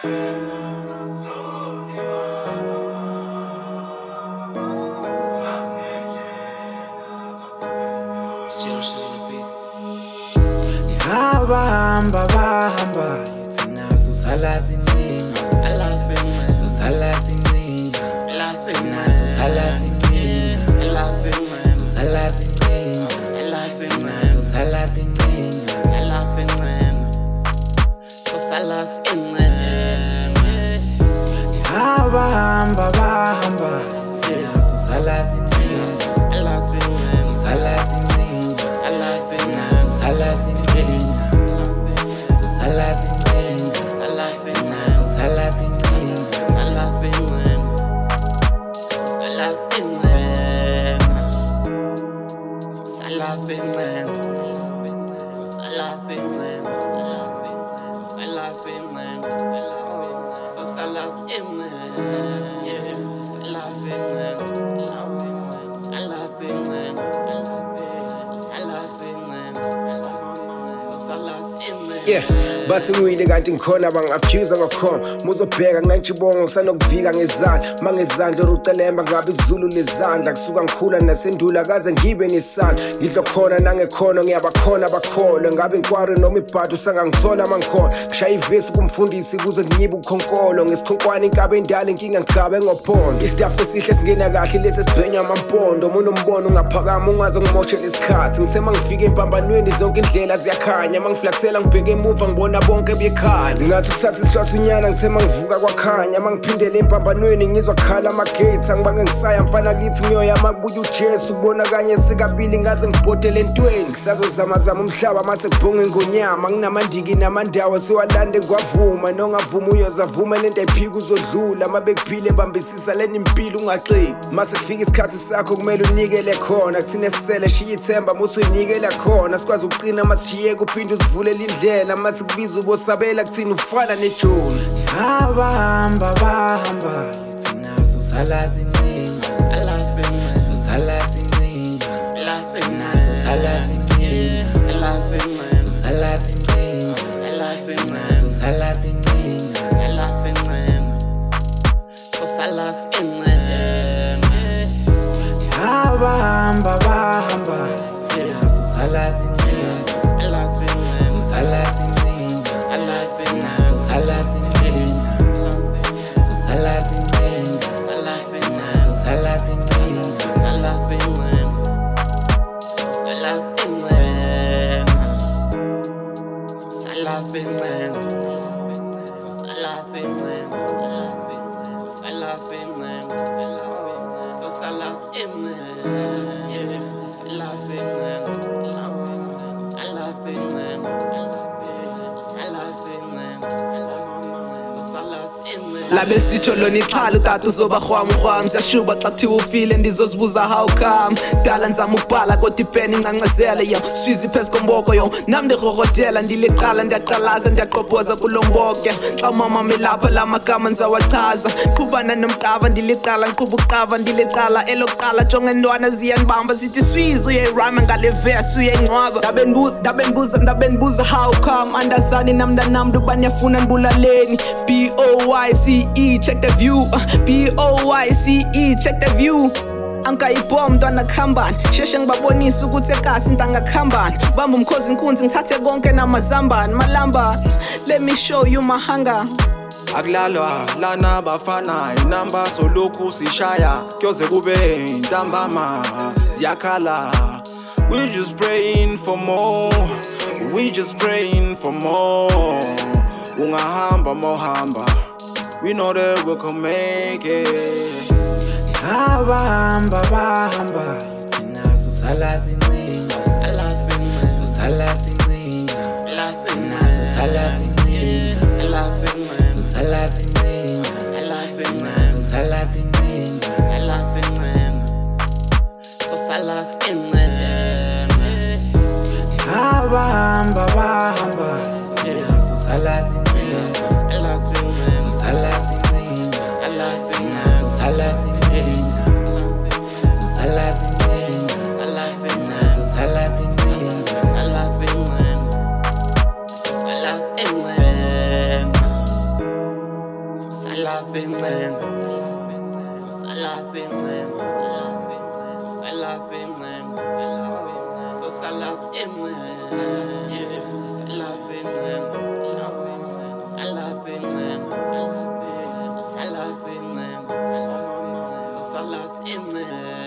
Hamba thina susala siningi susala siningi Yeah, bathi ngiyile kanti ngikhona bangabhuza ngakhona muzobheka nginantshibongo kusanokuvika ngezandla mangezandla urucelemba ngabe izulu lezandla kusuka ngikhula nasendula kaze ngibe nesandla ngidlo khona nangekhono ngiyabakhona bakholwe ngabe inkwari noma ibhadi usangangithola mangikhona ngishaya ivesi kumfundisi kuze ngiyibe ukhonkolo ngesikhonkwana inkabe endala inkinga ngigabe ngophondo istaff esihle singena kahle lesi sibhenya amampondo umuntu umbono ungaphakama ungaze ngimoshe lesikhathi ngithe mangifika empambanweni zonke indlela ziyakhanya mangiflathela ngibheke emuva ngibona bonke bekhaya ngathi ukuthatha isihlwathi unyana ngithe mangivuka kwakhanya mangiphindele empambanweni ngizwa khala amagate angibange ngisaya mfana kithi ngiyoya makubuya uJesu kubona kanye sikabili ngaze ngibhodele entweni ngisazozamazama umhlaba mase kubhonga ingonyama nginamandiki namandawo siwalande ngwavuma nongavuma uyozavuma lento ayiphika uzodlula mabekuphile bambisisa leni impilo ungaxiki mase kufika isikhathi sakho kumele unikele khona kuthina sisele shiya ithemba musu uyinikela khona sikwazi ukuqina masishiye kuphinde usivulela indlela mase kubiza ubosabela kuthina ufana nejoni hamba thina susala siningi labe sitsho lona ixhala utata uzoba rhwamrhwam siyashuba xa kuthiwa ufile ndizozibuza how come dala nzama ukubhala kodwa ipeni ncancazele yo swizi phezu komboko yo nam ndirhorodela ndiliqala ndiyaqalaza ndiyaqobhoza kulomboke xa umama melapha la magama ndizawachaza qhubana nomqaba ndiliqala ngiqhuba uqaba ndiliqala elokuqala jonga intwana ziyandibamba zithi swizi uyayirama ngale verse uyayingcwaba ndabe ndibuza how come andazani nam mntanam ubanyafuna ndibulaleni B-O-Y-C-E, check the view. B-O-Y-C-E, check the view. Angayibhom mntwana khambani sheshe ngibabonisa ukuthi ekasi into angakhambani bamba umkhozi inkunzi ngithathe konke namazambani malamba let me show you my hunger akulalwa lana bafana inamba solokhu sishaya kuyoze kube intambama ziyakhala we just praying for more ungahamba mohamba we know that we can make it hamba thina susala siningi Susala sinqema, susala sinqema, susala sinqema, susala sinqema, susala sinqema, susala sinqema, susala sinqema, susala sinqema.